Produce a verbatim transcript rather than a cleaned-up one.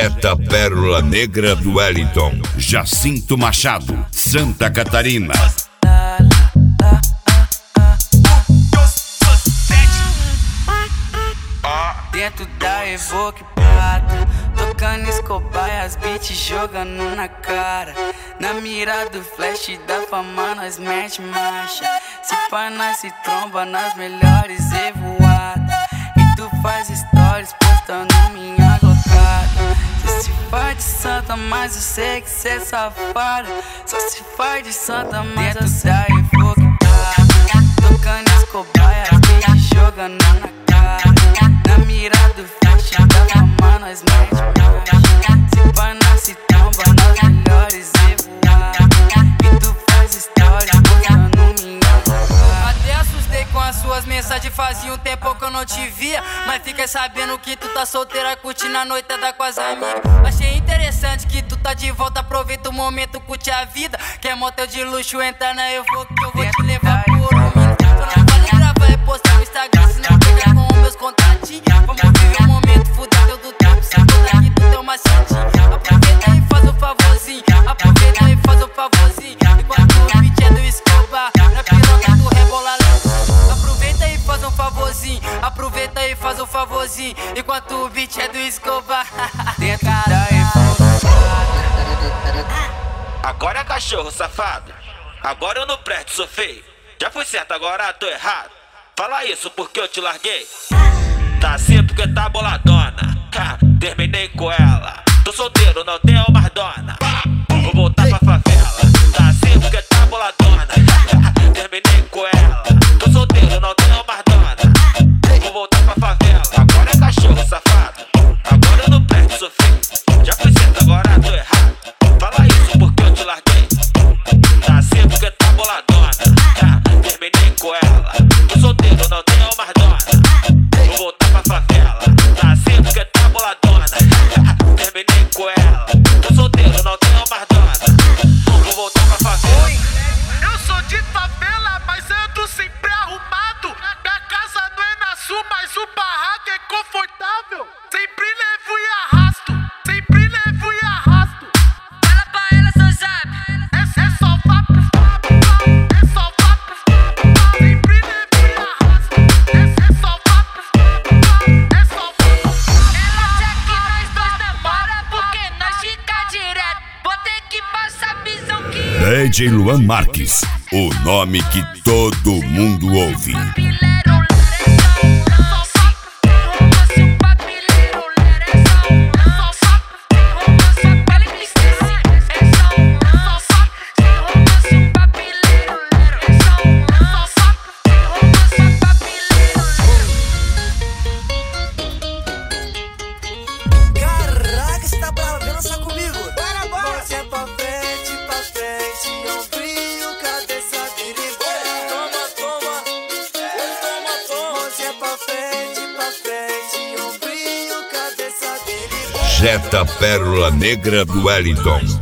Jetta Pérola Negra do Wellington, Jacinto Machado, Santa Catarina. Dentro da Evoque Prata, tocando Escobar e as beats jogando na cara. Na mira do flash da fama nós mete marcha. Se pá nós se tromba nas melhores evoadas. E tu faz stories postando minha gocada. Só se faz de santa, mas eu sei que cê é safada. Só se faz de santa, mas eu sei da Evoque Prata, tocando Escobar e as beats jogando na cara. Na mira do flash da fama nós mete marcha. Se pá nós se tromba nas melhores evoadas. E tu faz stories postando minha gocada. Até assustei com as suas mensagens, fazia um tempo que eu não te via. Mas fiquei sabendo que tu tá solteira, curtindo a noitada com as amigas. Achei interessante que tu tá de volta, aproveita o momento, curte a vida. Quer motel de luxo, entra na Evoque que eu vou te levar por um minuto. Só não vale gravar e postar no Instagram, senão pega com meus contatinhos. Vamos viver o momento, fuder teu do tempo, se toda aqui tu tem uma cintinha. Aproveita e faz um favorzinho, aproveita e faz um favorzinho. Enquanto o beat é do Escobar, na piroca tu rebola lá. Aproveita e faz um favorzinho, aproveita e faz um favorzinho. Enquanto o beat é do Escobar. Dentro da Evoque. Agora é cachorro safado, agora eu não presto, sou feio. Já fui certo, agora tô errado. Fala isso porque eu te larguei. Tá assim porque tá boladona. Ha, terminei com ela. Tô solteiro, não tenho mais dona. Vou voltar pra favela. Tá assim porque tá boladona. Ha, terminei com ela. Tô solteiro, não tenho mais dona. Vou voltar pra favela. Agora é cachorro safado, agora eu não presto, sou feio. Já fui certo, agora tô errado. Fala isso porque eu te larguei. Tá assim porque tá boladona. Ha, terminei com ela. Tô solteiro, não tenho mais dona. Vou voltar pra favela. Tá assim porque tá boladona. Terminei com ela. Tô solteiro, não tenho mais dona. Vou voltar pra favela. Oi, eu sou de favela, mas ando sempre arrumado. Minha casa não é na sul, mas o barraco é confortável. Sempre levo e arrasto, sempre levo e arrasto. Fala pra ela, seu zap. É, é só vapo, é só vapo. Sempre levo e arrasto. É, é só vapo, é só vapo. Ela acha que nós dois namora porque nós fica direto. Vou ter que passar visão que D J Luan Marques, o nome que todo mundo ouve. Caraca, você tá brava, vem dançar comigo. Bora, bora. Você é pra frente, pra frente, ombrinho, cabeça virada. Toma, toma, toma, toma. Você é pra frente, pra frente, ombrinho, cabeça virada. Jetta Pérola Negra do Wellington,